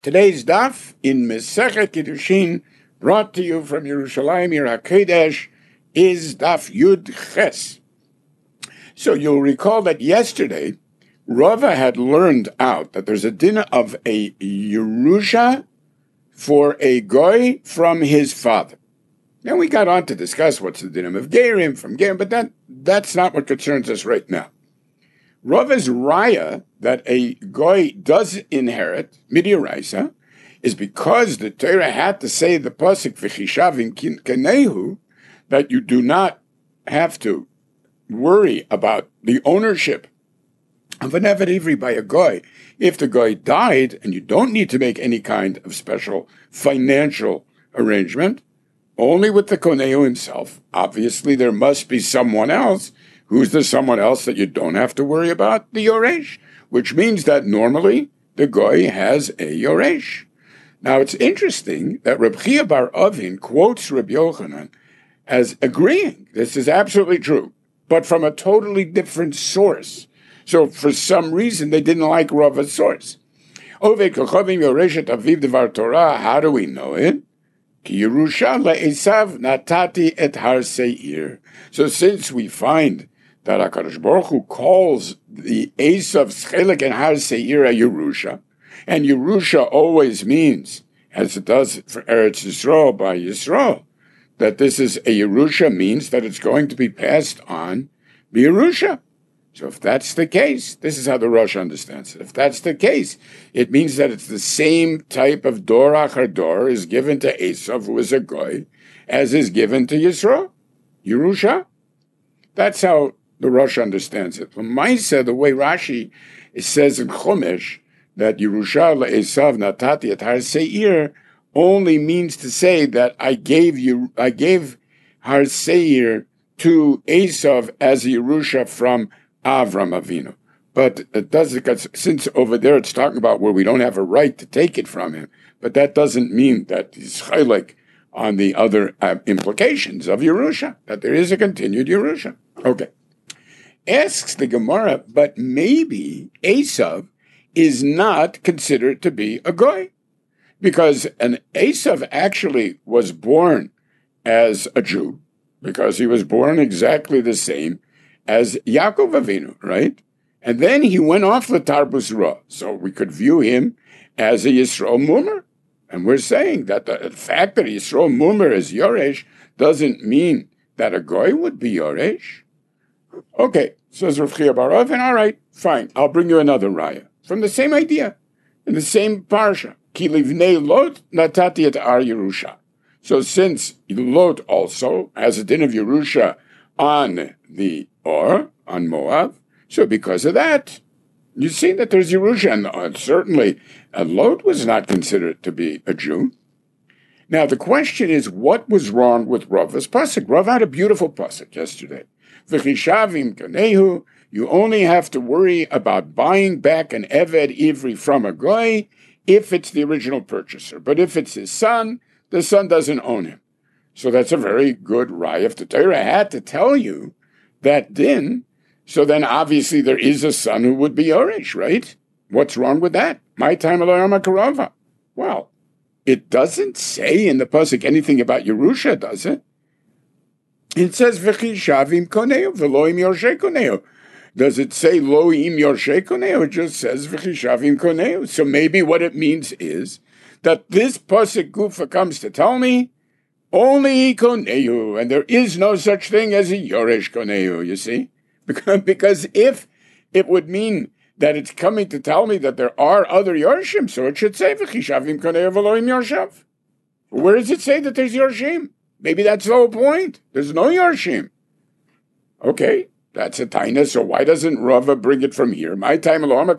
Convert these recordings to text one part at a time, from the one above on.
Today's daf in Mesechet Kiddushin, brought to you from Yerushalayim, Yer HaKodesh, is daf Yud Ches. So you'll recall that yesterday, Rava had learned out that there's a din of a Yerusha for a goy from his father. Then we got on to discuss what's the din of Gerim from Gerim, but that's not what concerns us right now. Rava's raya that a goy does inherit midiraisa is because the Torah had to say the pasuk v'chishavim kanehu that you do not have to worry about the ownership of an eved ivri by a goy if the goy died, and you don't need to make any kind of special financial arrangement. Only with the konehu himself. Obviously, there must be someone else. Who's the someone else that you don't have to worry about? The Yoresh, which means that normally the goy has a Yoresh. Now, it's interesting that Reb Chia bar Avin quotes Reb Yochanan as agreeing this is absolutely true, but from a totally different source. So for some reason, they didn't like Rava's source. How do we know it? So since we find that HaKadosh Baruch Hu calls the Esav's Chelik and Har Seir a Yerusha, and Yerusha always means, as it does for Eretz Yisrael by Yisrael, that this is a Yerusha means that it's going to be passed on by Yerusha. So if that's the case, this is how the Rosh understands it. If that's the case, it means that it's the same type of Dor Achar Dor is given to Esav, who is a Goy, as is given to Yisrael, Yerusha. That's how the Rosh understands it. From Maisa, the way Rashi says in Chumash that Yerusha le'esav natati et har seir only means to say that I gave har seir to Esav as a Yerusha from Avram Avinu. But it doesn't, since over there it's talking about where we don't have a right to take it from him, but that doesn't mean that he's chaylik on the other implications of Yerusha, that there is a continued Yerusha. Okay. Asks the Gemara, but maybe Esav is not considered to be a goy, because an Esav actually was born as a Jew, because he was born exactly the same as Yaakov Avinu, right? And then he went off L'Tarbus Ra, so we could view him as a Yisrael Mumer. And we're saying that the fact that Yisrael Mumer is Yoresh doesn't mean that a goy would be Yoresh. Okay, says Rav Chia bar Avin, all right, fine, I'll bring you another raya from the same idea, in the same parsha. Ki livnei Lot natati et ar Yerusha. So since Lot also has a din of Yerusha on the Or, on Moab, so because of that, you see that there's Yerusha, and certainly Lot was not considered to be a Jew. Now the question is, what was wrong with Rava's pasuk? Rav had a beautiful pasuk yesterday. V'chishavim kanehu, you only have to worry about buying back an Eved Ivri from a Goy if it's the original purchaser. But if it's his son, the son doesn't own him. So that's a very good raya. If the Torah had to tell you that din, so then obviously there is a son who would be Yoresh, right? What's wrong with that? My time Elohim HaKarava. Well, it doesn't say in the pasuk anything about Yerusha, does it? It says v'chishavim koneu v'loim yorshe koneu. Does it say loim yorshe koneu? It just says v'chishavim koneu. So maybe what it means is that this pasuk gufa comes to tell me only koneu, and there is no such thing as a yoresh koneu. You see, because if it would mean that it's coming to tell me that there are other yorshim, so it should say v'chishavim koneu v'loim yorshav. Where does it say that there's yorshim? Maybe that's the whole point. There's no Yarshim. Okay, that's a taina, so why doesn't Rava bring it from here? My time about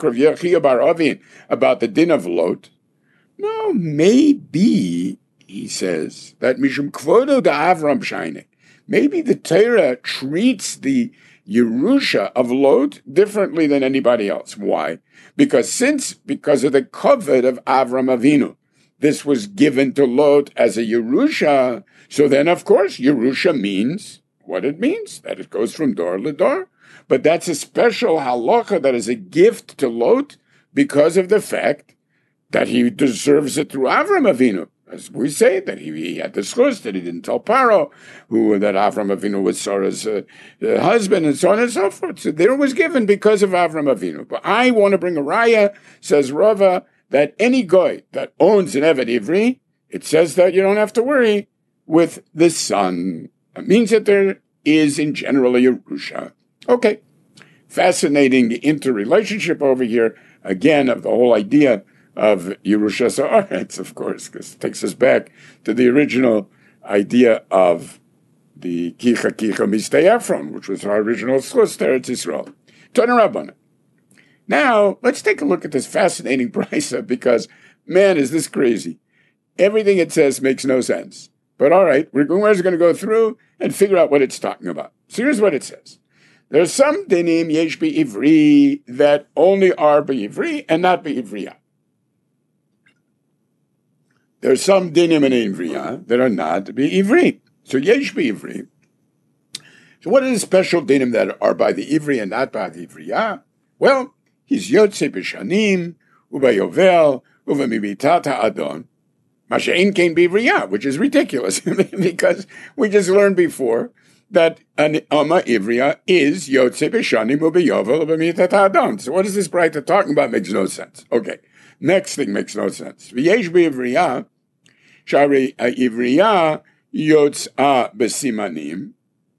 the din of Lot. No, maybe, he says, that Mishum Kvodo da Avram Shaine. Maybe the Torah treats the Yerusha of Lot differently than anybody else. Why? Because of the kavod of Avram Avinu, this was given to Lot as a Yerusha. So then, of course, Yerusha means what it means, that it goes from door to door. But that's a special halacha that is a gift to Lot because of the fact that he deserves it through Avram Avinu. As we say, that he had the schus, that he didn't tell Paro, that Avram Avinu was Sarah's husband, and so on and so forth. So there was given because of Avram Avinu. But I want to bring a raya, says Rava, that any guy that owns an Eved Ivri, it says that you don't have to worry with the son. It means that there is, in general, a Yerusha. Okay. Fascinating interrelationship over here, again, of the whole idea of Yerusha Sa'aretz, of course, because it takes us back to the original idea of the Kicha Mistei Ephron, which was our original schus to Eretz Yisrael. Turn around. Now, let's take a look at this fascinating brisa, because, man, is this crazy. Everything it says makes no sense. But all right, we're going to go through and figure out what it's talking about. So here's what it says. There's some dinim yesh be'ivri that only are be'ivri and not be'ivriya. There's some dinim in ivriya that are not be'ivri. So yesh be'ivri. So what are the special dinim that are by the ivri and not by the ivriya? Well, he's yotze b'shanim, u'bayovel, u'v'mimitata adon. Masha'in kein be'ivriya, which is ridiculous, because we just learned before that an Amma Ivriya is Yotze B'Shani Mu'Beyovel B'Mitat Adam. So what is this Braita talking about? Makes no sense. Okay, next thing makes no sense. V'yesh B'Ivriya, Shari Ivriya Yotz'a B'Simanim,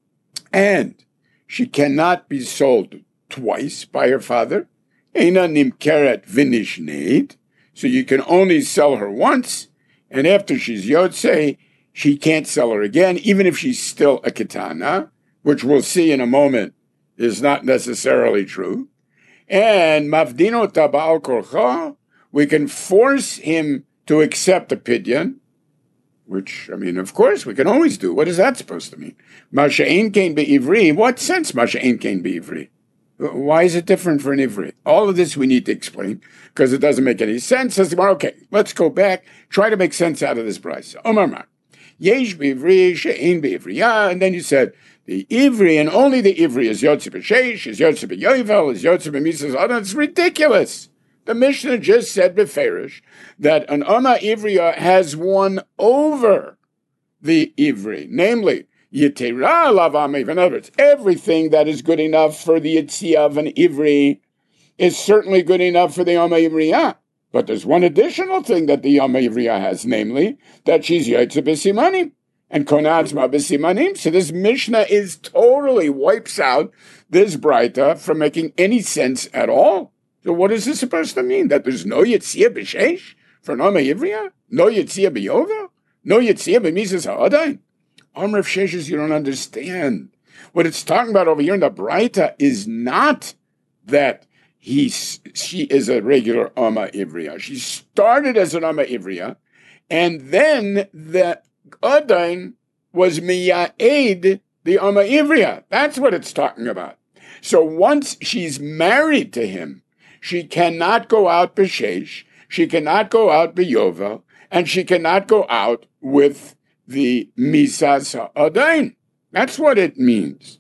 and she cannot be sold twice by her father. Eina Nimkeret V'Nishneit, so you can only sell her once, and after she's Yotze, she can't sell her again, even if she's still a ketana, which we'll see in a moment is not necessarily true. And mavdino tabal korcha, we can force him to accept a pidyon, which, I mean, of course, we can always do. What is that supposed to mean? Masha'in kein be'ivri. What sense masha'in kein be'ivri? Why is it different for an ivri? All of this we need to explain, because it doesn't make any sense. Okay, let's go back, try to make sense out of this price. Omar Mar. Yesh b'ivri, she'ein b'ivriya, and then you said the ivri, and only the ivri is yotze b'sheish, is yotze b'yovel, is yotze b'misas adon. It's ridiculous. The Mishnah just said b'ferish that an Amma Ivriya has won over the ivri, namely yitera lavamev. In other words, everything that is good enough for the yitzia of an ivri is certainly good enough for the Amma Ivriya. But there's one additional thing that the Yom Ivriya has, namely that she's Yotze B'Simanim and Konatzma B'Simanim. So this Mishnah totally wipes out this Braita from making any sense at all. So what is this supposed to mean? That there's no Yetzia B'Sheish for Yom Ivriya? No Yetzia B'Yovel? No Yetzia B'Misas Ha'adain? Amr of Sheshes, you don't understand. What it's talking about over here in the Braita is not that she is a regular Amma Ivriya. She started as an Amma Ivriya, and then the Adain was Miya'ed, the Amma Ivriya. That's what it's talking about. So once she's married to him, she cannot go out B'Sheish, she cannot go out B'Yovel, and she cannot go out with the Misas Adain. That's what it means.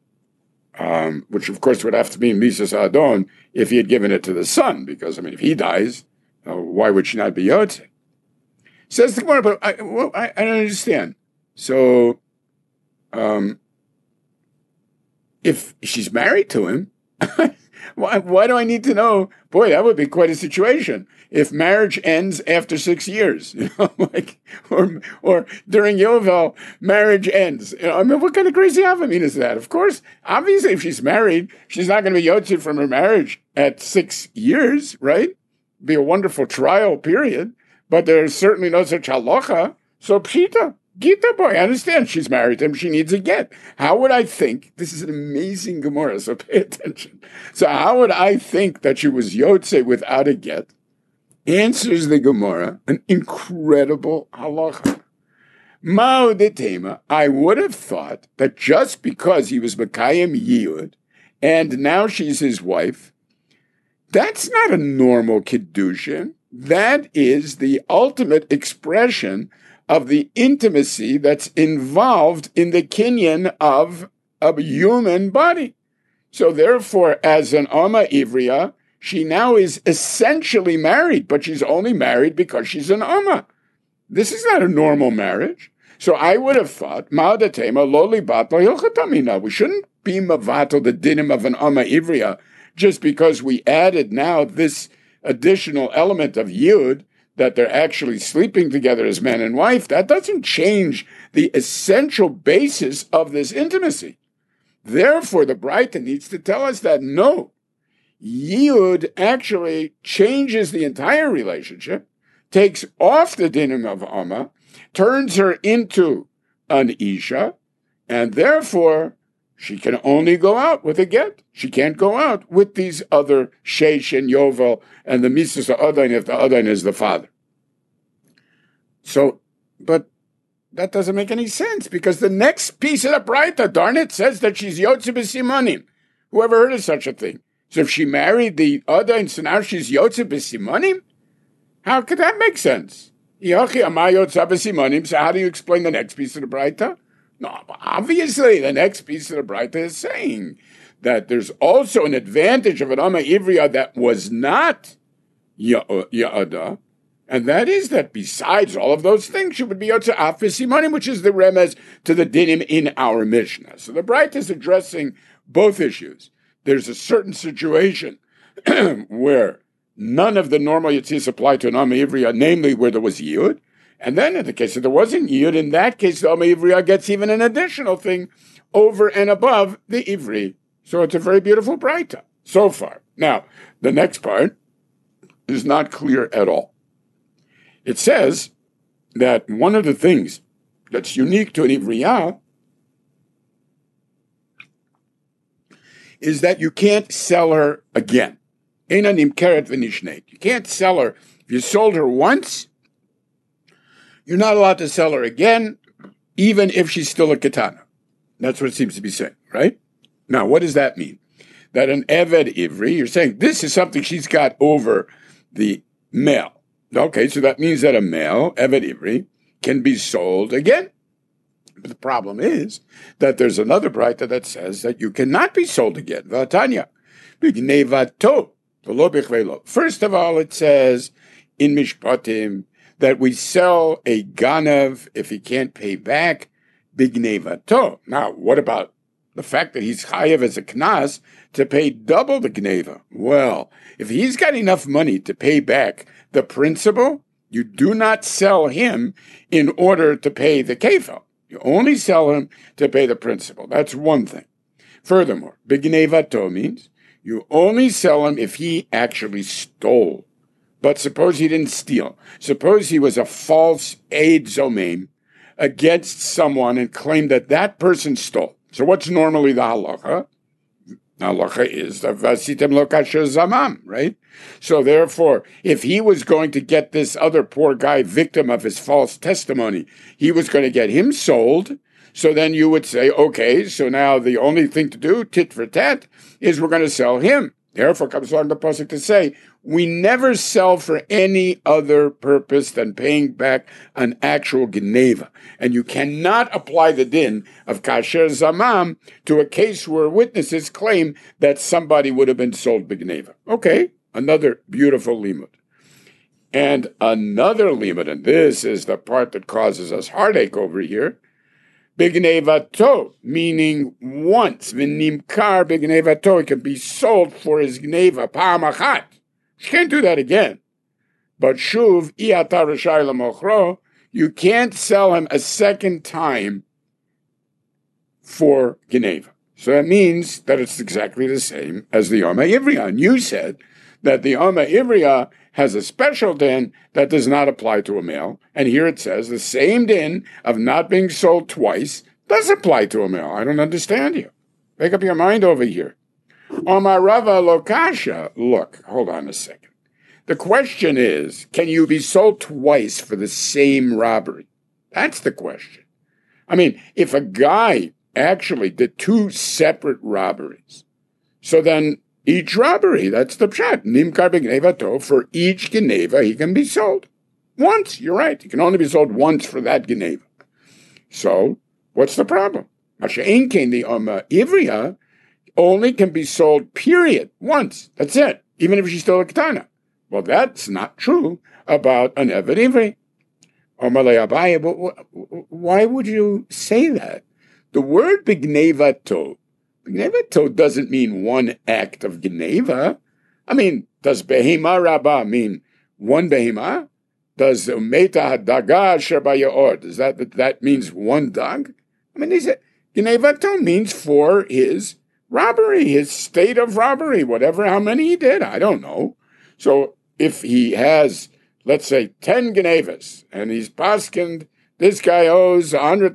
Which of course would have to be Misas Adon if he had given it to the son, because, I mean, if he dies, why would she not be Yotze? Says the Gemara, but I don't understand. So, if she's married to him, why do I need to know? Boy, that would be quite a situation. If marriage ends after 6 years, or during Yovel, marriage ends. I mean, what kind of crazy avamina is that? Of course, obviously, if she's married, she's not going to be yotze from her marriage at 6 years, right? Be a wonderful trial period, but there's certainly no such halacha. So pshita, Gita boy, I understand she's married to him, she needs a get. How would I think, this is an amazing Gemara, so pay attention. So how would I think that she was yotze without a get? Answers the Gemara, an incredible halacha. Mao de Tema, I would have thought that just because he was Mekayim Yiyud, and now she's his wife, that's not a normal Kiddushin. That is the ultimate expression of the intimacy that's involved in the kinyan of a human body. So therefore, as an Amma Ivriya, she now is essentially married, but she's only married because she's an Amma. This is not a normal marriage. So I would have thought, Ma'adatema loli bat lo hilchatamina. We shouldn't be mavato the dinim of an Amma Ivriya just because we added now this additional element of Yud, that they're actually sleeping together as man and wife. That doesn't change the essential basis of this intimacy. Therefore, the Braita needs to tell us that no, Yud actually changes the entire relationship, takes off the dinim of Amma, turns her into an Isha, and therefore she can only go out with a get. She can't go out with these other Sheish and Yovel and the Mises Adain if the Adain is the father. So, but that doesn't make any sense because the next piece of the Braita, darn it, says that she's Yotze B'Simanim. Whoever heard of such a thing? So if she married the Adain, so now she's Yotze B'Simanim? How could that make sense? So how do you explain the next piece of the Braita? No, obviously the next piece of the Braita is saying that there's also an advantage of an Amma Ivriya that was not Ya'ada, and that is that besides all of those things, she would be Yotze Af B'Simanim, which is the remez to the dinim in our Mishnah. So the Braita is addressing both issues. There's a certain situation where none of the normal Yitzis apply to an Amma Ivriya, namely where there was Yud. And then in the case that there wasn't Yud, in that case, the Amma Ivriya gets even an additional thing over and above the Ivri. So it's a very beautiful Braita so far. Now, the next part is not clear at all. It says that one of the things that's unique to an Ivriya is that you can't sell her again. You can't sell her. If you sold her once, you're not allowed to sell her again, even if she's still a katana. That's what it seems to be saying, right? Now, what does that mean? That an Eved Ivri, you're saying this is something she's got over the male. Okay, so that means that a male, Eved Ivri, can be sold again. But the problem is that there's another Braita that says that you cannot be sold again. V'atanya, b'gnevato. First of all, it says in Mishpatim that we sell a ganav if he can't pay back, bignevato. Now, what about the fact that he's chayav as a knas to pay double the gneva? Well, if he's got enough money to pay back the principal, you do not sell him in order to pay the kefil. You only sell him to pay the principal. That's one thing. Furthermore, bignevato means you only sell him if he actually stole. But suppose he didn't steal. Suppose he was a false aid zomeim against someone and claimed that that person stole. So what's normally the halacha? The halacha is the vasitem lo kasher zamam, right? So therefore, if he was going to get this other poor guy victim of his false testimony, he was going to get him sold. So then you would say, okay, so now the only thing to do, tit for tat, is we're going to sell him. Therefore comes along the pasuk to say, we never sell for any other purpose than paying back an actual geneva. And you cannot apply the din of kasher zamam to a case where witnesses claim that somebody would have been sold b'geneva. Okay, another beautiful limud. And another limud, and this is the part that causes us heartache over here, Bignevato, meaning once. V'nimkar bignevato, it can be sold for his gneva, pa'am achat. She can't do that again. But shuv, i'ata rashai l'mochro, you can't sell him a second time for gneva. So that means that it's exactly the same as the Oma Ivriya. And you said that the Oma Ivriya has a special din that does not apply to a male. And here it says the same din of not being sold twice does apply to a male. I don't understand you. Make up your mind over here. Omar Rava Lokasha. Look, hold on a second. The question is, can you be sold twice for the same robbery? That's the question. I mean, if a guy actually did two separate robberies, so then each robbery, that's the pshat. Nimkar b'gnevato, for each geneva, he can be sold. Once, you're right. He can only be sold once for that geneva. So, what's the problem? Masha'en came the Ivriya only can be sold, period, once. That's it. even if she stole a ketana. Well, that's not true about an Eved Ivri. Omalei Abaye, but why would you say that? The word b'gnevato doesn't mean one act of gneva. I mean, does behema rabba mean one behema? Does meta hadaga asher bayaor, does that means one dog? I mean, gnevato means for his robbery, his state of robbery, whatever, how many he did, I don't know. So if he has, let's say, 10 genevas, and he's paskind, this guy owes $100,000,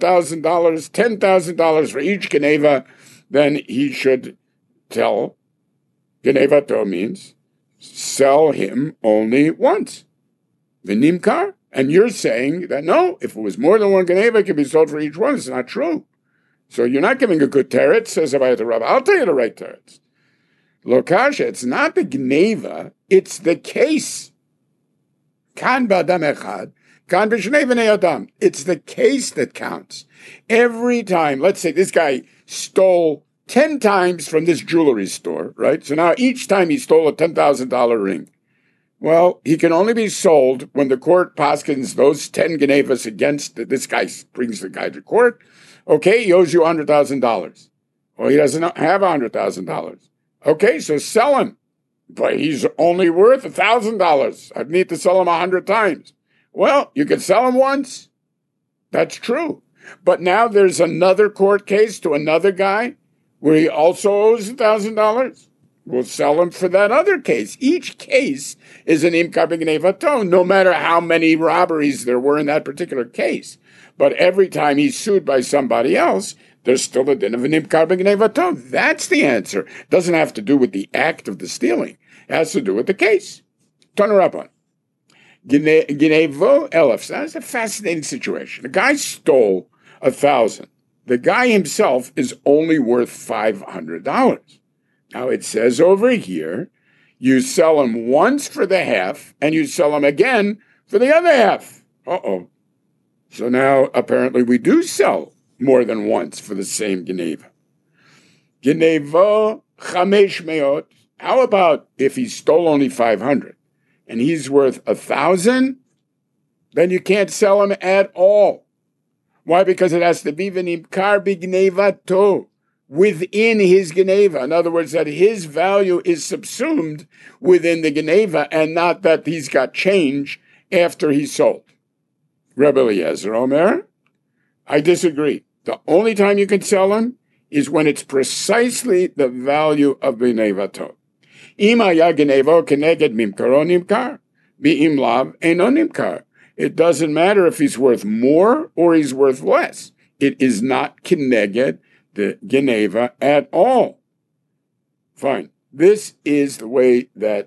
$10,000 for each geneva, then he should tell, genevato means, sell him only once. V'nimkar, and you're saying that no, if it was more than one geneva, it could be sold for each one. It's not true. So you're not giving a good teretz, says Abaye the Rav. I'll tell you the right teretz. Lokasha, it's not the gneva, it's the case. Kan b'adam echad, kan b'shnei b'nei adam. It's the case that counts. Every time, let's say this guy stole 10 times from this jewelry store, right? So now each time he stole a $10,000 ring. Well, he can only be sold when the court paskins those 10 genevas against this guy, brings the guy to court. Okay, he owes you $100,000. Well, he doesn't have $100,000. Okay, so sell him. But he's only worth $1,000. I need to sell him 100 times. Well, you can sell him once. That's true. But now there's another court case to another guy where he also owes $1,000. We'll sell him for that other case. Each case is an imkar b'gnevato, no matter how many robberies there were in that particular case. But every time he's sued by somebody else, there's still a din of an imkar b'gnevato. That's the answer. It doesn't have to do with the act of the stealing. It has to do with the case. Turn her up on. Ginevo elef. That's a fascinating situation. The guy stole 1,000. The guy himself is only worth $500. Now it says over here, you sell him once for the half, and you sell him again for the other half. Uh-oh. So now apparently we do sell more than once for the same geneva. Genevo chamesh meot. How about if he stole only 500 and he's worth 1,000? Then you can't sell him at all. Why? Because it has to be v'nimkar b'gnevato, within his geneva. In other words, that his value is subsumed within the geneva and not that he's got change after he sold. Rebbe Eliezer Omer, I disagree. The only time you can sell him is when it's precisely the value of genevato. Ima ya genevo keneged mimkar o nimkar, bi'im lav eno nimkar. It doesn't matter if he's worth more or he's worth less. It is not keneged the geneva at all. Fine. This is the way that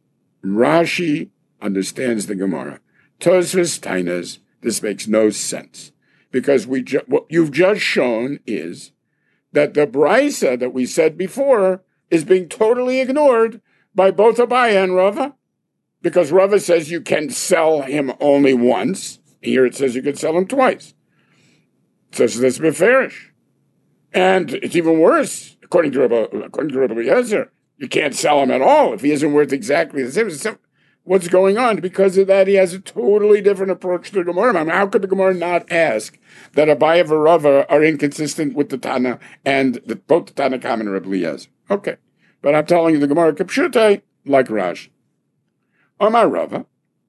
Rashi understands the Gemara. Tosfos Tainas, this makes no sense. Because what you've just shown is that the Brisa that we said before is being totally ignored by both Abaye and Rava. Because Rava says you can sell him only once. Here it says you can sell him twice. It says that's beferish. And it's even worse, according to Rabbi Eliezer, you can't sell him at all if he isn't worth exactly the same. What's going on? Because of that, he has a totally different approach to the Gemara. I mean, how could the Gemara not ask that Abaye and Rava are inconsistent with the Tana and both the Tana Kam and Rabbi Eliezer? Okay, but I'm telling you the Gemara Kapshutai like Rashi. Omar Rava,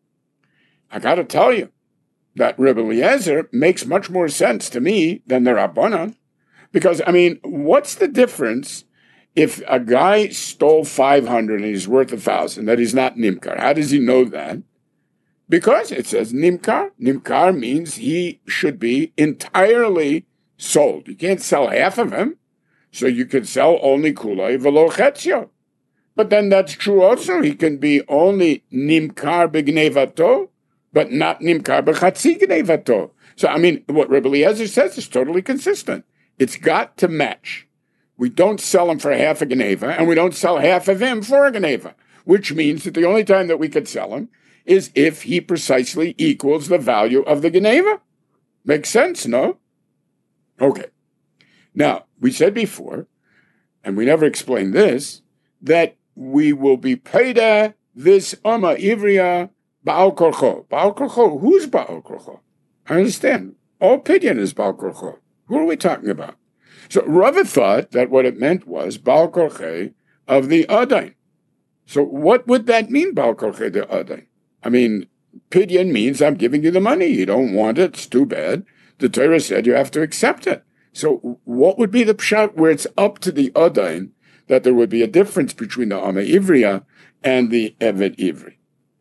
I got to tell you that Rabbi Eliezer makes much more sense to me than the Rabbanan. Because, I mean, what's the difference if a guy stole 500 and he's worth 1,000, that he's not Nimkar? How does he know that? Because it says Nimkar. Nimkar means he should be entirely sold. You can't sell half of him, so you can sell only Kulai velo Chetzio. But then that's true also. He can be only Nimkar b'gnevato, but not Nimkar b'chatzi gnevato. So, I mean, what Rebbe Eliezer says is totally consistent. It's got to match. We don't sell him for half a geneva, and we don't sell half of him for a geneva, which means that the only time that we could sell him is if he precisely equals the value of the geneva. Makes sense, no? Okay. Now, we said before, and we never explained this, that we will be paid this Oma Ivria Baal Korcho. Baal Korcho, who's Baal Korcho? I understand. All Pidyon is Baal Korcho. Who are we talking about? So Rava thought that what it meant was Baal Korche of the Adain. So what would that mean, Baal Korche de Adain? I mean, Pidyon means I'm giving you the money. You don't want it. It's too bad. The Torah said you have to accept it. So what would be the pshat where it's up to the Adain that there would be a difference between the Ama Ivriya and the Evet Ivri?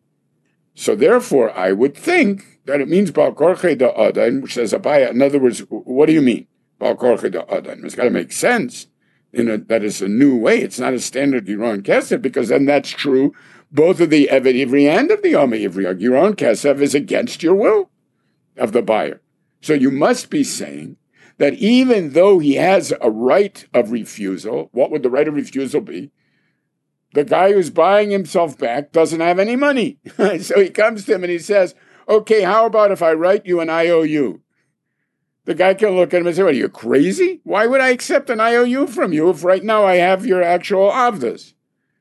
So therefore, I would think that it means Baal Korche da Adain, which says Abaya. In other words, what do you mean, Baal Korche da Adain? It's got to make sense. That is a new way. It's not a standard Giron Kesef, because then that's true both of the Evet Ivri and of the Ama Ivri. Giron Kesef is against your will of the buyer. So you must be saying that even though he has a right of refusal, what would the right of refusal be? The guy who's buying himself back doesn't have any money. So he comes to him and he says, okay, how about if I write you an IOU? The guy can look at him and say, what, are you crazy? Why would I accept an IOU from you if right now I have your actual avdas?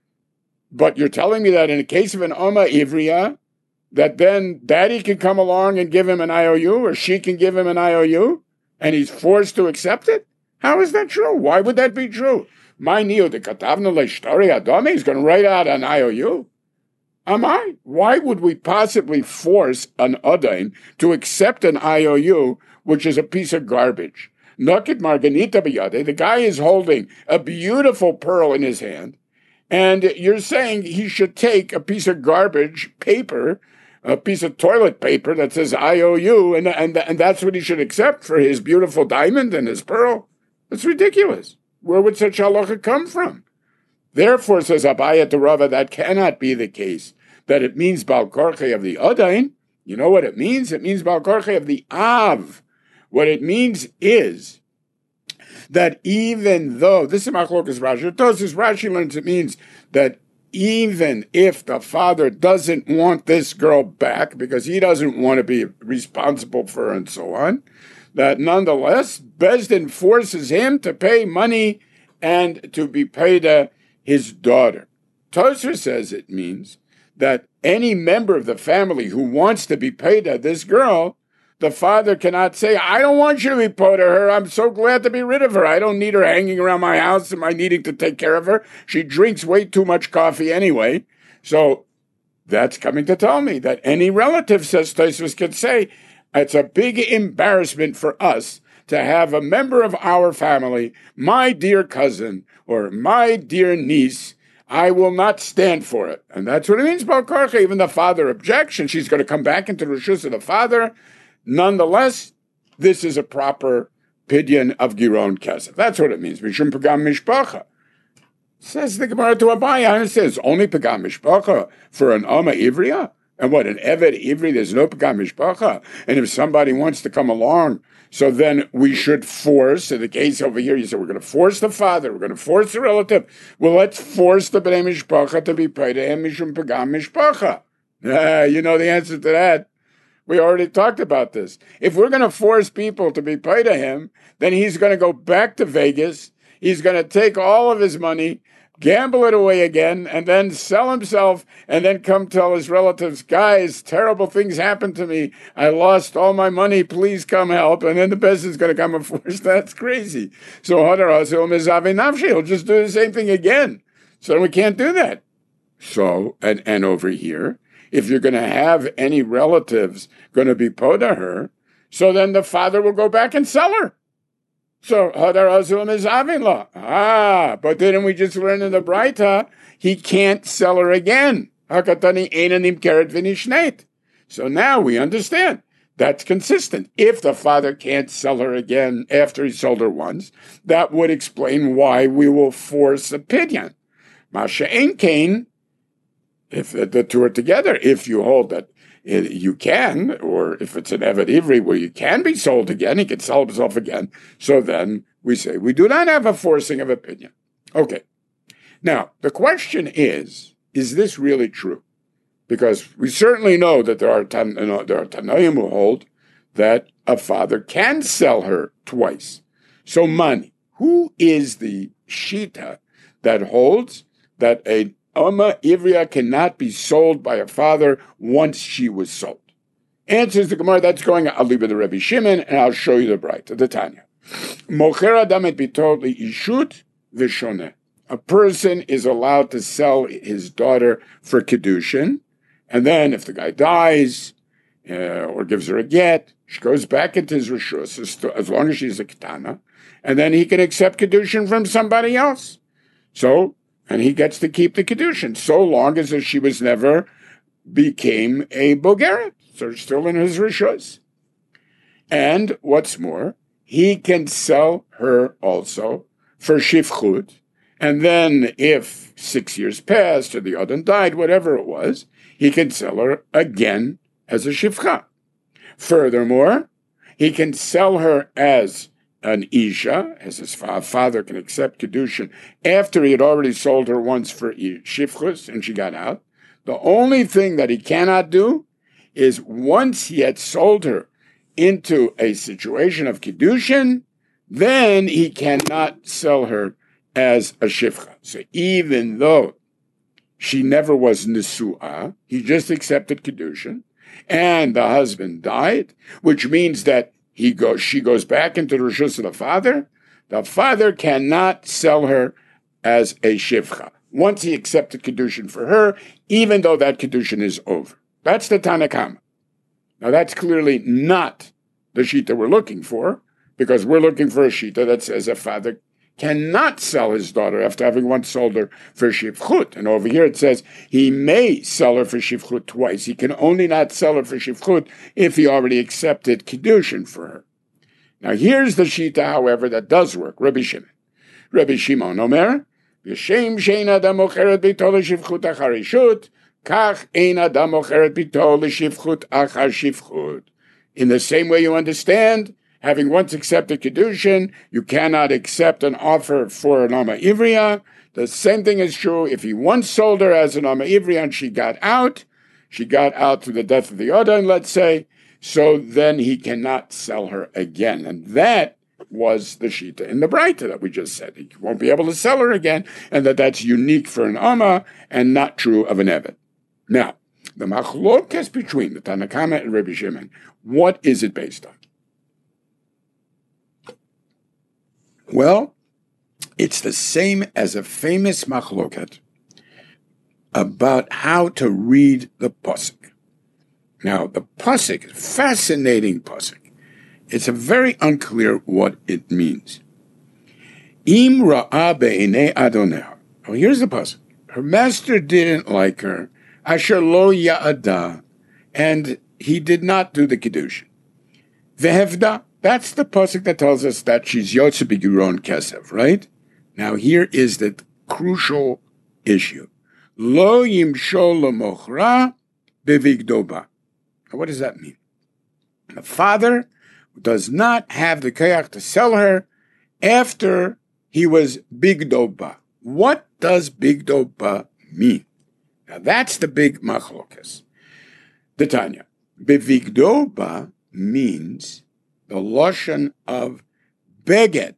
But you're telling me that in the case of an Oma Ivriya, that then daddy can come along and give him an IOU, or she can give him an IOU, and he's forced to accept it? How is that true? Why would that be true? My neo de katavna leishtori adome is going to write out an IOU. Am I? Why would we possibly force an Adain to accept an IOU, which is a piece of garbage? Naked Marganita biyade, the guy is holding a beautiful pearl in his hand, and you're saying he should take a piece of garbage paper, a piece of toilet paper that says IOU, and that's what he should accept for his beautiful diamond and his pearl? That's ridiculous. Where would such halacha come from? Therefore, says Abaya to Rava, that cannot be the case. That it means Baal Korche of the Adain. You know what it means? It means Baal Korche of the Av. What it means is that even though, this is Machlokas Rashi, Rashi learns it means that even if the father doesn't want this girl back because he doesn't want to be responsible for her and so on, that nonetheless, Bezdin forces him to pay money and to be paid his daughter. Tosfos says it means that any member of the family who wants to be paid this girl, the father cannot say, I don't want you to be paid to her. I'm so glad to be rid of her. I don't need her hanging around my house. Am I needing to take care of her? She drinks way too much coffee anyway. So that's coming to tell me that any relative, says Tosfos, could say, it's a big embarrassment for us to have a member of our family, my dear cousin or my dear niece. I will not stand for it. And that's what it means, Baal Korche. Even the father objects, and she's going to come back into the reshus of the father. Nonetheless, this is a proper pidyon of Giron Kesef. That's what it means. Mishum Pagam Mishpacha. Says the Gemara to Abaya, I understand it's only Pagam Mishpacha for an Oma Ivriya. And what, an Evet Ivri, there's no Pagam Mishpacha. And if somebody wants to come along, so then we should force, in the case over here, you said we're going to force the father, we're going to force the relative. Well, let's force the Bnei Mishpacha to be paid to him, Mishum Pagam Mishpacha. You know the answer to that. We already talked about this. If we're going to force people to be paid to him, then he's going to go back to Vegas, he's going to take all of his money, gamble it away again, and then sell himself, and then come tell his relatives, guys, terrible things happened to me. I lost all my money. Please come help. And then the person's going to come and force. That's crazy. So he'll just do the same thing again. So we can't do that. So, and over here, if you're going to have any relatives going to be poda her, so then the father will go back and sell her. So, Hadar Azulam is Avila. But didn't we just learn in the Braita, he can't sell her again. Hakatani Einanim Keret Vinishnet. So now we understand. That's consistent. If the father can't sell her again after he sold her once, that would explain why we will force a pidyon. Masha Enkain, if the two are together, if you hold that you can, or if it's an Evet Ivri where you can be sold again, he can sell himself again. So then we say we do not have a forcing of opinion. Okay. Now, the question is this really true? Because we certainly know that there are Tanoim who hold that a father can sell her twice. So money. Who is the Shita that holds that a Oma Ivria cannot be sold by a father once she was sold. Answers the Gemara, that's going, I'll leave it to Rabbi Shimon, and I'll show you the bright, the Tanya. Mocher adam et bito liishut v'shoneh. A person is allowed to sell his daughter for Kiddushin, and then if the guy dies, or gives her a get, she goes back into his Rishus, as long as she's a Ketana, and then he can accept Kiddushin from somebody else. So, and he gets to keep the Kiddushin, so long as she was never became a Bogeret. So still in his Rishus. And what's more, he can sell her also for Shifchut, and then if 6 years passed or the other died, whatever it was, he can sell her again as a Shifcha. Furthermore, he can sell her as an Isha, as his father can accept Kiddushin, after he had already sold her once for Shifchus and she got out. The only thing that he cannot do is once he had sold her into a situation of Kiddushin, then he cannot sell her as a Shifcha. So even though she never was Nesu'ah, he just accepted Kiddushin, and the husband died, which means that she goes back into the Rishus of the father cannot sell her as a Shifcha. Once he accepted Kiddushin for her, even though that Kiddushin is over. That's the Tanakama. Now that's clearly not the Shita we're looking for, because we're looking for a Shita that says a father cannot sell his daughter after having once sold her for Shifchut. And over here it says he may sell her for Shifchut twice. He can only not sell her for Shifchut if he already accepted Kiddushin for her. Now here's the Shita, however, that does work. Rabbi Shimon. Rabbi Shimon Omer, V'shem she'ein adam mocheret bito l'shifchut achar rishut, kach ein adam mocheret bito l'shifchut achar shifchut. In the same way you understand, having once accepted Kiddushin, you cannot accept an offer for an Ama Ivriya. The same thing is true if he once sold her as an Ama Ivriya and she got out through the death of the Odan, let's say, so then he cannot sell her again. And that was the Shita in the Braita that we just said. He won't be able to sell her again, and that's unique for an Ama and not true of an Evet. Now, the Machlokas between the Tanakama and Rabbi Shimon, what is it based on? Well, it's the same as a famous Machloket about how to read the Pasuk. Now, the Pasuk, fascinating Pasuk. It's a very unclear what it means. Im ra'a be'inei Adonai. Oh, here's the Pasuk. Her master didn't like her. Asher lo ya'ada. And he did not do the Kiddushin. Vehevda. That's the pasuk that tells us that she's Yotze B'Giron Kesef, right? Now here is the crucial issue. Lo yimshol lemochra bevigdoba. Now what does that mean? The father does not have the koyach to sell her after he was bigdoba. What does bigdoba mean? Now that's the big machlokas. The Tanya. Bevigdoba means the lashon of beged.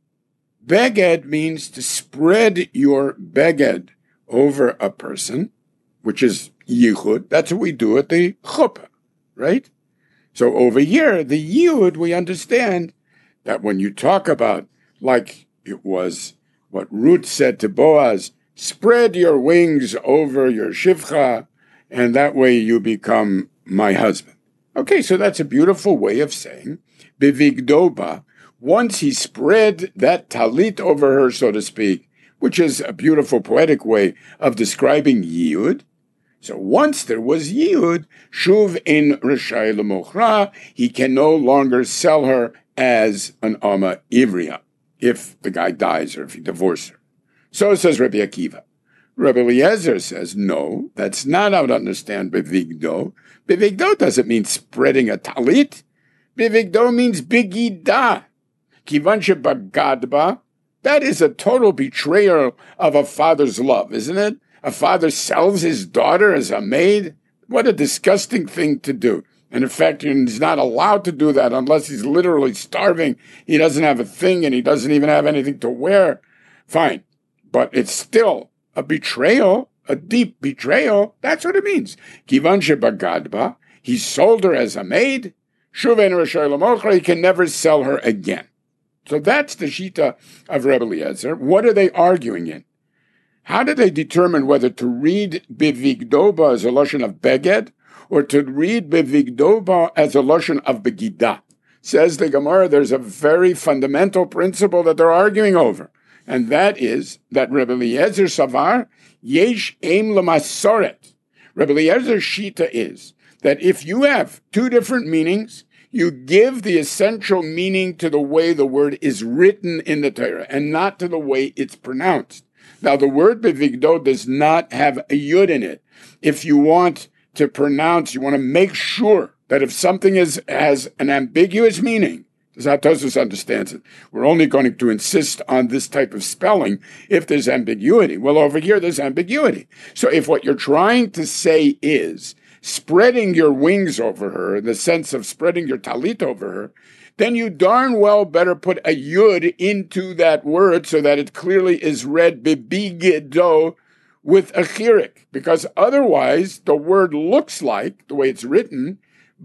Beged means to spread your beged over a person, which is yichud. That's what we do at the chuppah, right? So over here, the yihud, we understand that when you talk about, like it was what Ruth said to Boaz, spread your wings over your shivcha, and that way you become my husband. Okay, so that's a beautiful way of saying Bivigdoba, once he spread that talit over her, so to speak, which is a beautiful poetic way of describing Yiyud. So once there was Yiyud, Shuv in Rishai L'Mochra, he can no longer sell her as an Ama Ivriya, if the guy dies or if he divorces her. So says Rabbi Akiva. Rabbi Eliezer says, no, that's not how to understand Bivigdo. Bivigdo doesn't mean spreading a talit. Bivigdo means bigida. Kivan shebagadba. That is a total betrayal of a father's love, isn't it? A father sells his daughter as a maid. What a disgusting thing to do. And in fact, he's not allowed to do that unless he's literally starving. He doesn't have a thing and he doesn't even have anything to wear. Fine. But it's still a betrayal a deep betrayal, that's what it means. Kivan shebagadba, he sold her as a maid, shuven r'shoy l'mochra, he can never sell her again. So that's the Shita of Rebbe Eliezer. What are they arguing in? How do they determine whether to read bevigdoba as a lashon of beged or to read bevigdoba as a lashon of begida? Says the Gemara, there's a very fundamental principle that they're arguing over, and that is that Rebbe Eliezer savar yesh aim lemasoret. Rebbe Eliezer's Shita is that if you have two different meanings, you give the essential meaning to the way the word is written in the Torah and not to the way it's pronounced. Now, the word bevigdo does not have a yud in it. If you want to pronounce, you want to make sure that if something has an ambiguous meaning, as Tosfos understands it, we're only going to insist on this type of spelling if there's ambiguity. Well, over here, there's ambiguity. So if what you're trying to say is spreading your wings over her, in the sense of spreading your talit over her, then you darn well better put a yud into that word so that it clearly is read bibigdo with a chirik, because otherwise the word looks like, the way it's written,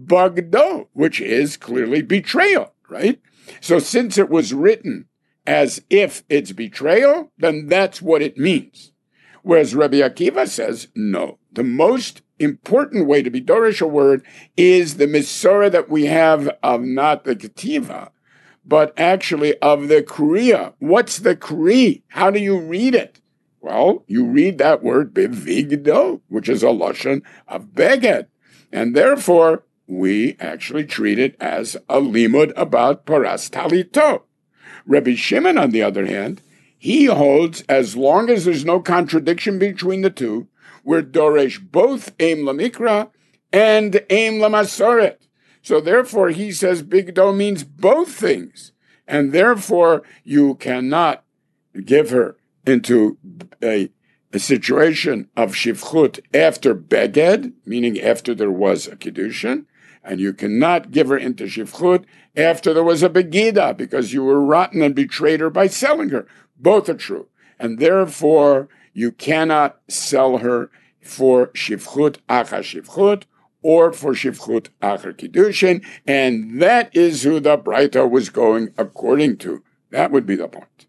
bagdo, which is clearly betrayal, right? So since it was written as if it's betrayal, then that's what it means. Whereas Rabbi Akiva says, no, the most important way to be dorish a word is the Misorah that we have of not the Ketiva, but actually of the Kriya. What's the Kri? How do you read it? Well, you read that word bevigdo, which is a lashon of beged, and therefore we actually treat it as a limud about paras talito. Rabbi Shimon, on the other hand, he holds as long as there's no contradiction between the two, we're doresh both aim lamikra and aim lamasoret. So therefore, he says bigdo means both things, and therefore you cannot give her into a situation of shivchut after beged, meaning after there was a kiddushin, and you cannot give her into shivchut after there was a begida, because you were rotten and betrayed her by selling her. Both are true, and therefore you cannot sell her for shivchut achar shivchut or for shivchut achar kiddushin, and that is who the Braita was going according to. That would be the point.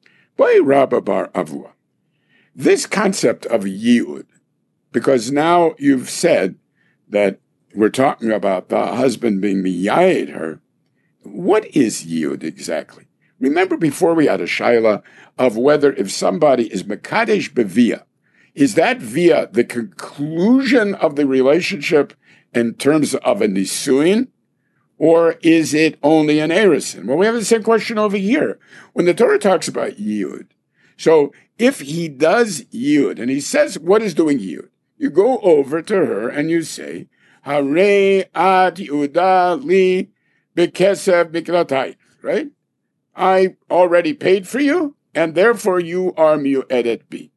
By Rabba bar Avua, this concept of yiud, because now you've said that we're talking about the husband being miyayed her. What is yiud exactly? Remember before we had a shaila of whether if somebody is mekadesh bevia, is that via the conclusion of the relationship in terms of a nisuin, or is it only an erisin? Well, we have the same question over here when the Torah talks about yiyud. So if he does yiyud, and he says, what is doing yiyud? You go over to her and you say, Hare at Yehuda li bekesev miklatai, right? I already paid for you, and therefore you are mu'edet bi.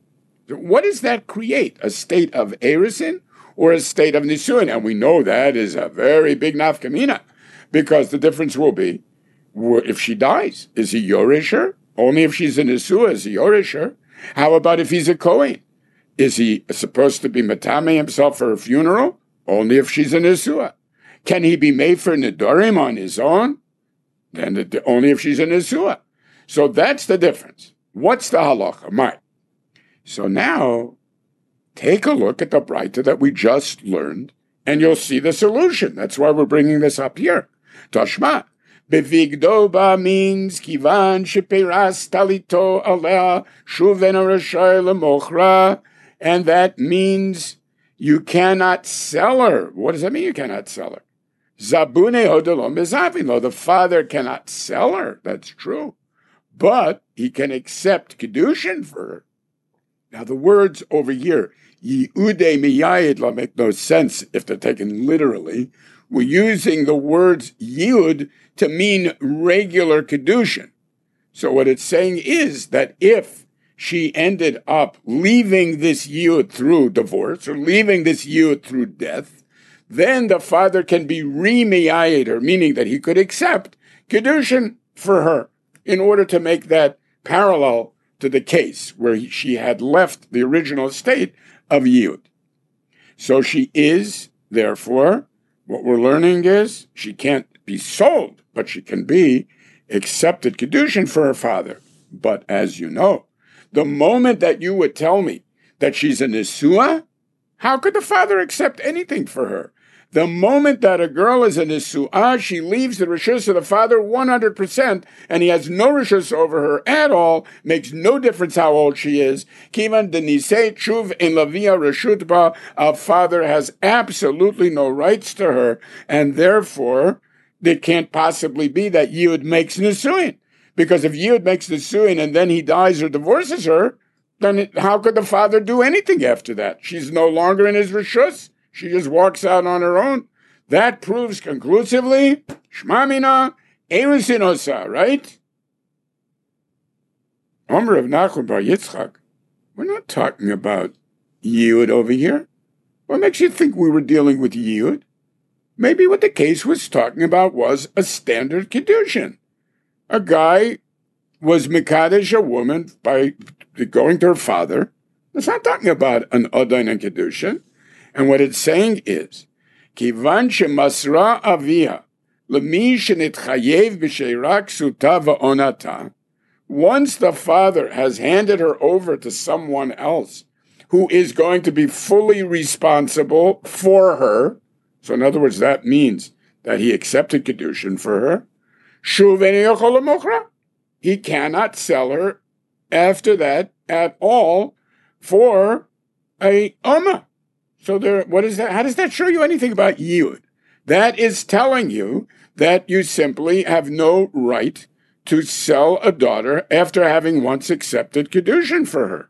What does that create? A state of erisin or a state of nisuin? And we know that is a very big nafkamina, because the difference will be if she dies, is he yorisher? Only if she's a nisua is he yorisher. How about if he's a kohen? Is he supposed to be matame himself for a funeral? Only if she's a nisua. Can he be made for nidorim on his own? Then only if she's a nisua. So that's the difference. What's the halacha? Mike. So now, take a look at the Braita that we just learned, and you'll see the solution. That's why we're bringing this up here. Tashma, bevigdoba means kivan sheperas talito alea shuven arashay lemochra, and that means you cannot sell her. What does that mean? You cannot sell her. Zabune odelo mezavilo. The father cannot sell her. That's true, but he can accept kedushin for her. Now, the words over here, Yehude miyayid, make no sense if they're taken literally. We're using the words yud to mean regular kedushin. So what it's saying is that if she ended up leaving this yud through divorce or leaving this yud through death, then the father can be re-miyayid her, meaning that he could accept kedushin for her in order to make that parallel to the case where she had left the original state of Yud. So she is, therefore, what we're learning is she can't be sold, but she can be accepted Kedushin for her father. But as you know, the moment that you would tell me that she's a Nisua, how could the father accept anything for her? The moment that a girl is a Nisua, she leaves the Rishus of the father 100%, and he has no Rishus over her at all, makes no difference how old she is. Kivan denisei tshuv in lavia reshutba, a father has absolutely no rights to her, and therefore, it can't possibly be that Yud makes Nisuin. Because if Yud makes Nisuin and then he dies or divorces her, then how could the father do anything after that? She's no longer in his Rishus. She just walks out on her own. That proves conclusively, Shmamina, Erisinosa, right? Omer of Nachum Bar Yitzchak, we're not talking about Yud over here. What makes you think we were dealing with Yud? Maybe what the case was talking about was a standard Kedushin. A guy was Mekadesh a woman by going to her father. It's not talking about an Odain and Kedushin. And what it's saying is, Kivan shemasra avia, lemi shenitchayev b'sheirak suta va'onata. Once the father has handed her over to someone else who is going to be fully responsible for her, so in other words, that means that he accepted Kedushin for her, shuv eno yochol lamochra. He cannot sell her after that at all for a Ummah. So what is that? How does that show you anything about Yud? That is telling you that you simply have no right to sell a daughter after having once accepted Kedushin for her.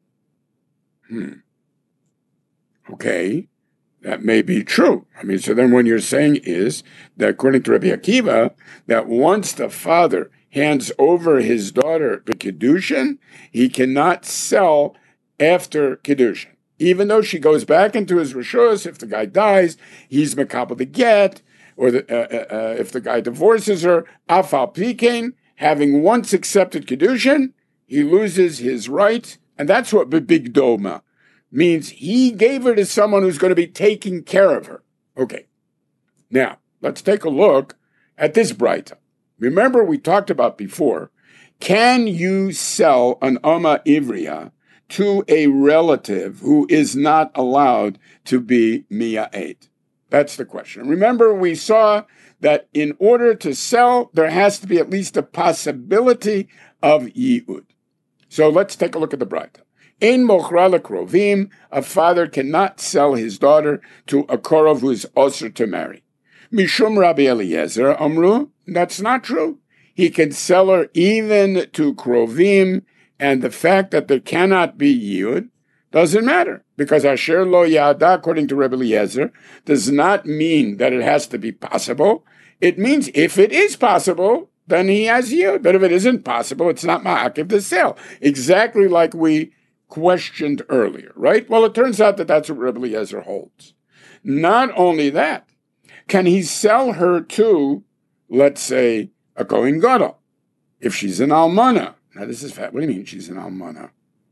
Okay, that may be true. I mean, so then what you're saying is that according to Rabbi Akiva, that once the father hands over his daughter to Kedushin, he cannot sell after Kedushin. Even though she goes back into his Rishus, if the guy dies, he's Mekabel the get, or if the guy divorces her, Afal Pikein, having once accepted Kedushin, he loses his right, and that's what Bibigdoma means. He gave her to someone who's going to be taking care of her. Okay, now, let's take a look at this Braita. Remember, we talked about before, can you sell an Amma Ivriya to a relative who is not allowed to be Miya'ed? That's the question. Remember, we saw that in order to sell, there has to be at least a possibility of Yi'ud. So let's take a look at the Braita. Ein mochra lekrovim, a father cannot sell his daughter to a korov who is osur to marry. Mishum Rabbi Eliezer Amru, that's not true. He can sell her even to krovim, and the fact that there cannot be Yud doesn't matter, because Asher Lo Yada, according to Rabbi Eliezer, does not mean that it has to be possible. It means if it is possible, then he has Yud. But if it isn't possible, it's not Ma'akiv to sell. Exactly like we questioned earlier, right? Well, it turns out that that's what Rabbi Eliezer holds. Not only that, can he sell her to, let's say, a Kohen Gadol, if she's an Almana? Now, this is fact. What do you mean she's an Almana?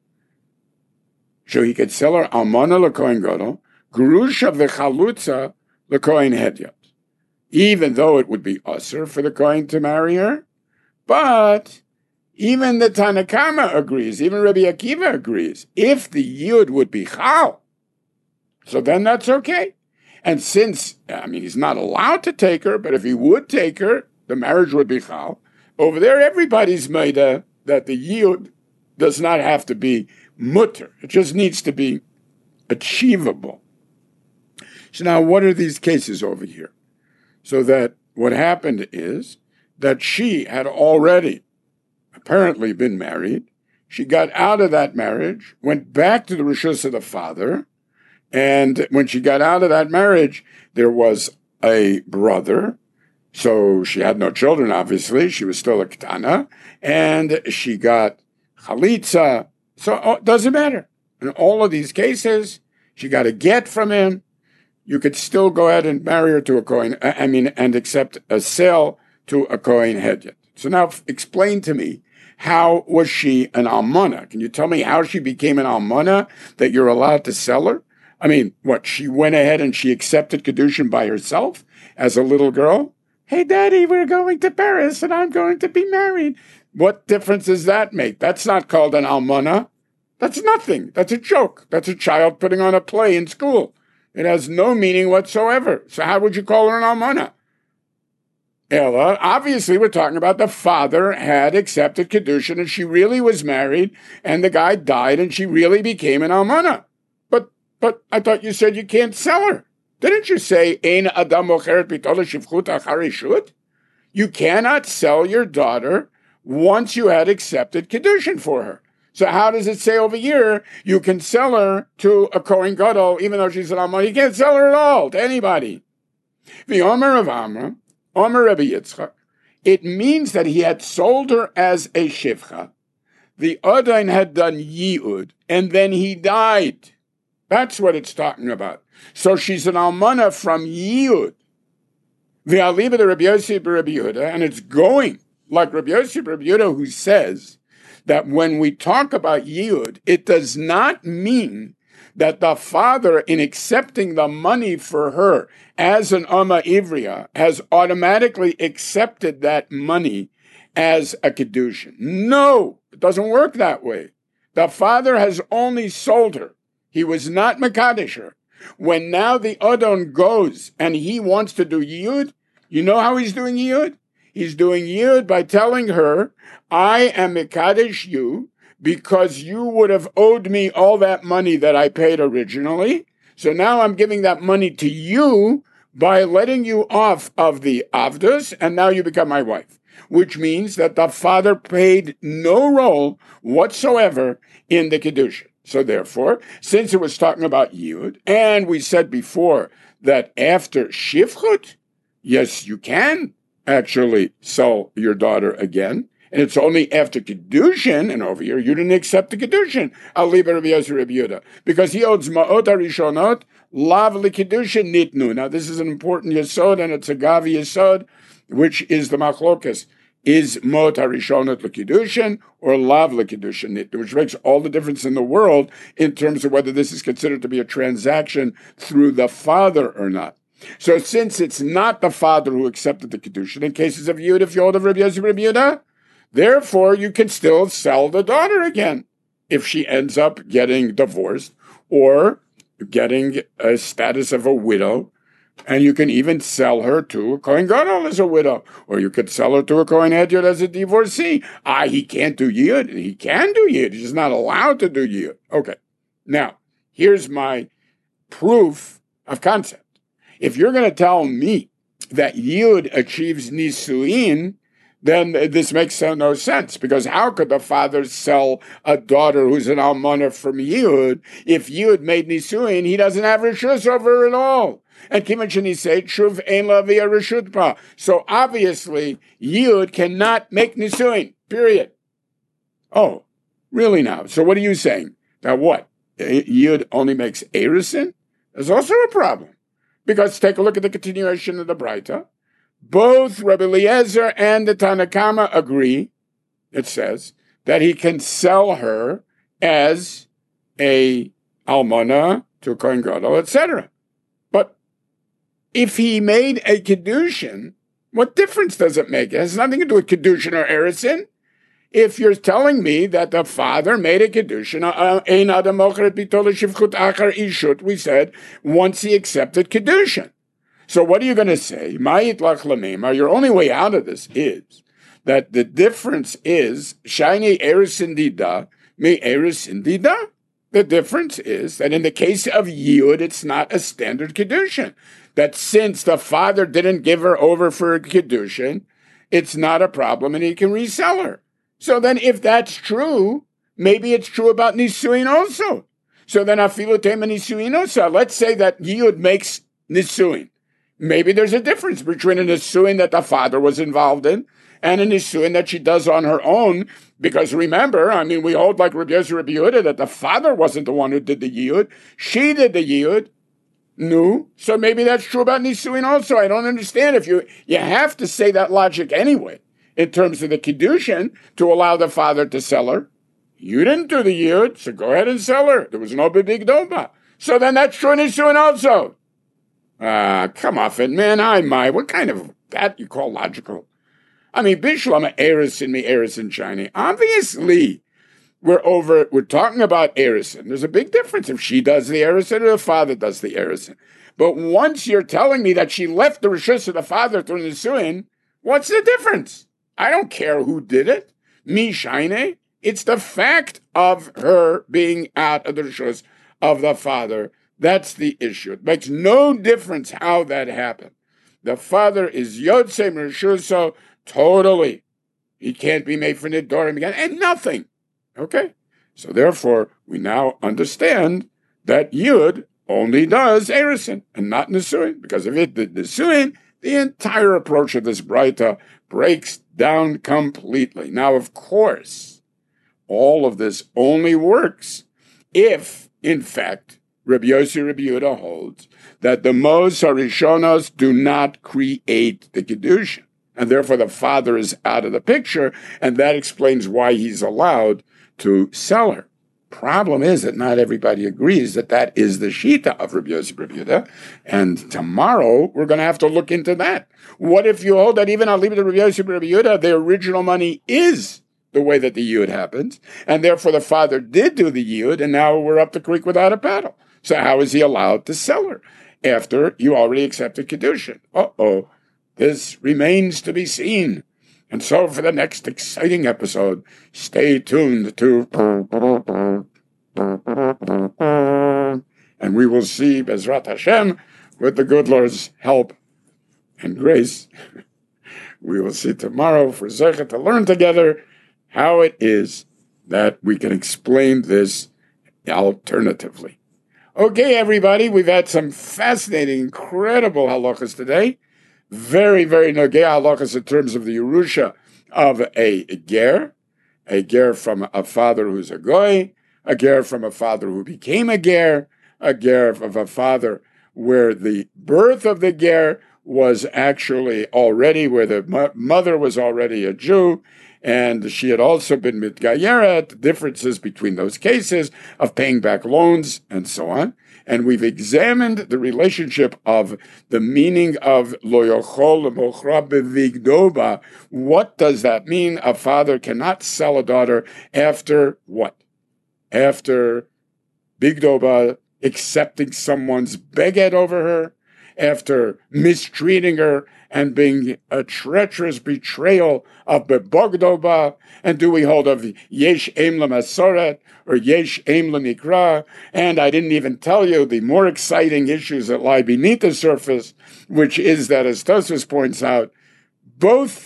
So he could sell her Almana leKohen Gadol, Grusha v'Chalutza leKohen Hedyot, even though it would be usher for the Kohen to marry her. But even the Tanakama agrees, even Rabbi Akiva agrees, if the Yud would be Chal, so then that's okay. And since, he's not allowed to take her, but if he would take her, the marriage would be Chal. Over there, everybody's made that the Yud does not have to be mutter. It just needs to be achievable. So now, what are these cases over here? So that what happened is that she had already apparently been married. She got out of that marriage, went back to the Rishus of the father, and when she got out of that marriage, there was a brother. So she had no children, obviously. She was still a Ketana, and she got Chalitza. So it doesn't matter. In all of these cases, she got a get from him. You could still go ahead and marry her to a Kohen, and accept a sale to a Kohen Hedyot. So now explain to me how was she an almana? Can you tell me how she became an almana that you're allowed to sell her? I mean, what, she went ahead and she accepted Kedushin by herself as a little girl? Hey, Daddy, we're going to Paris and I'm going to be married. What difference does that make? That's not called an almana. That's nothing. That's a joke. That's a child putting on a play in school. It has no meaning whatsoever. So how would you call her an almana? Ella, obviously we're talking about the father had accepted Kedushin and she really was married and the guy died and she really became an almana. But I thought you said you can't sell her. Didn't you say, Ein adam mocheret bitola shivchut achar ishut? You cannot sell your daughter once you had accepted Kedushin for her. So how does it say over here, you can sell her to a Kohen Gadol, even though she's an almana? You can't sell her at all to anybody. V'omer of Amra, Omer Rebbe Yitzchak, it means that he had sold her as a shivcha. The Adain had done yi'ud, and then he died. That's what it's talking about. So she's an almana from yi'ud. The aliba the Rabbi Yossi Rabbi Yehuda, and it's going like Rabbi Yossi Rabbi Yehuda, who says that when we talk about yi'ud, it does not mean that the father, in accepting the money for her as an Amma Ivriya, has automatically accepted that money as a Kedushin. No, it doesn't work that way. The father has only sold her. He was not Mekadesh her. When now the Adon goes and he wants to do Yiyud, you know how he's doing Yiyud? He's doing Yiyud by telling her, I am Mekadesh you, because you would have owed me all that money that I paid originally. So now I'm giving that money to you by letting you off of the Avdus, and now you become my wife. Which means that the father played no role whatsoever in the Kedushin. So therefore, since it was talking about Yud, and we said before that after Shivchut, yes, you can actually sell your daughter again, and it's only after Kedushin, and over here you didn't accept the Kedushin, Aliba Rabbi Yossi Rabbi Yehuda, because he owes Ma'ot HaRishonot, Lav Kedushin Nitnu. Now this is an important Yesod, and it's a Gavi Yesod, which is the Machlokas. Is Ma'ot HaRishonot L'Kedushin or Lav L'Kedushin Nitnu, which makes all the difference in the world in terms of whether this is considered to be a transaction through the father or not. So since it's not the father who accepted the Kedushin, in cases of Yud, if you hold of Rabbi Yossi Rabbi Yehuda, therefore, you can still sell the daughter again if she ends up getting divorced or getting a status of a widow. And you can even sell her to a Kohen Gadol as a widow. Or you could sell her to a Kohen Hedyot as a divorcee. He can't do Yid. He can do Yid. He's not allowed to do Yid. Okay. Now, here's my proof of concept. If you're going to tell me that Yid achieves Nisuin, then this makes no sense, because how could the father sell a daughter who's an almana from Yud if Yud made Nisuin? He doesn't have rishus over her at all. And Kimachini say, Shuv ein la via rishutpa. So obviously, Yud cannot make Nisuin, period. Oh, really now? So what are you saying? That what? Yud only makes Erisin? There's also a problem. Because take a look at the continuation of the Braita. Both Rabbi Eliezer and the Tanakama agree, it says, that he can sell her as a almana to a Kohen Gadol, etc. But if he made a Kedushin, what difference does it make? It has nothing to do with Kedushin or Erisin. If you're telling me that the father made a Kedushin, Ein adam mocheret bito l'shivchut achar ishut, we said, once he accepted Kedushin. So what are you going to say? Your only way out of this is that the difference is shiny erisindida me erisindida. The difference is that in the case of Yud, it's not a standard Kedushin. That since the father didn't give her over for a Kedushin, it's not a problem and he can resell her. So then if that's true, maybe it's true about Nisuin also. So then afilu tema Nisuin also. Let's say that Yud makes Nisuin. Maybe there's a difference between a nisuin that the father was involved in and a nisuin that she does on her own. Because remember, we hold like Rabbi Yossi Rabbi Yehuda that the father wasn't the one who did the yiyud. She did the yiyud. No. So maybe that's true about nisuin also. I don't understand. If you have to say that logic anyway. in terms of the Kiddushin to allow the father to sell her. You didn't do the Yud, so go ahead and sell her. There was no big Doma. So then that's true Nisuin also. Come off it, man. What kind of that you call logical? I mean, Bishlam Erisin, me Erisin China. Obviously, we're talking about Erisin. There's a big difference if she does the Erisin or the father does the Erisin. But once you're telling me that she left the Rishus of the father through Nisuin, what's the difference? I don't care who did it. Me Shine. It's the fact of her being out of the Rishus of the father. That's the issue. It makes no difference how that happened. The father is Yotze Rishuso totally. He can't be made for Nidorim again, and nothing. Okay? So therefore, we now understand that Yud only does Erisin and not Nisuin. Because if it did Nisuin, the entire approach of this Braita breaks down completely. Now, of course, all of this only works if, in fact, Rabbi Yossi Rabbi Yehuda holds that the Mos Harishonos do not create the Kiddushin, and therefore the father is out of the picture, and that explains why he's allowed to sell her. Problem is that not everybody agrees that that is the Shita of Rabbi Yossi Rabbi Yehuda, and tomorrow we're going to have to look into that. What if you hold that even I'll leave it to Rabbi Yossi Rabbi Yehuda, the original money is the way that the Yud happens, and therefore the father did do the Yud, and now we're up the creek without a paddle. So how is he allowed to sell her after you already accepted Kiddushin? This remains to be seen. And so for the next exciting episode, stay tuned to... And we will see, Bezrat Hashem, with the good Lord's help and grace, we will see tomorrow for Zecher to learn together how it is that we can explain this alternatively. Okay, everybody, we've had some fascinating, incredible halachas today. Very, very nogea halachas in terms of the Yerusha of a ger from a father who's a goy, a ger from a father who became a ger of a father where the birth of the ger was actually already, where the mother was already a Jew, and she had also been mitgayeret, differences between those cases of paying back loans and so on. And we've examined the relationship of the meaning of lo yochol mochra bevigdoba. What does that mean? A father cannot sell a daughter after what? After bigdoba, accepting someone's beged over her, after mistreating her and being a treacherous betrayal of Bebogdoba, and do we hold of Yesh Eim Masoret or Yesh Eim Nikra? And I didn't even tell you the more exciting issues that lie beneath the surface, which is that, as Tosfos points out, both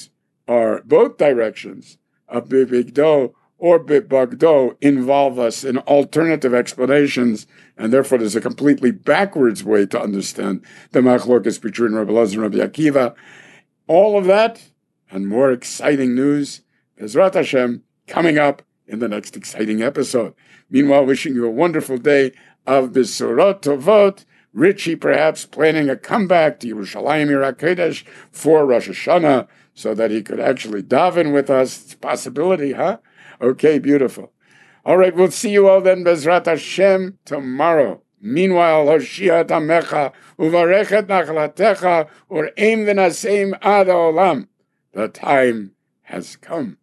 directions of Bebigdo or Bebogdo involve us in alternative explanations, and therefore there's a completely backwards way to understand the machlokas between Rabbi Elazar and Rabbi Akiva. All of that and more exciting news, Bezrat Hashem, coming up in the next exciting episode. Meanwhile, wishing you a wonderful day of Besorot Tovot. Richie perhaps planning a comeback to Yerushalayim Yirah Kodesh for Rosh Hashanah so that he could actually daven with us. It's a possibility, huh? Okay, beautiful. All right, we'll see you all then, Bezrat Hashem, tomorrow. Meanwhile, Hoshia Tamecha, Uvarechet Nachlatecha, or Eim V'Naseim Ad Olam. The time has come.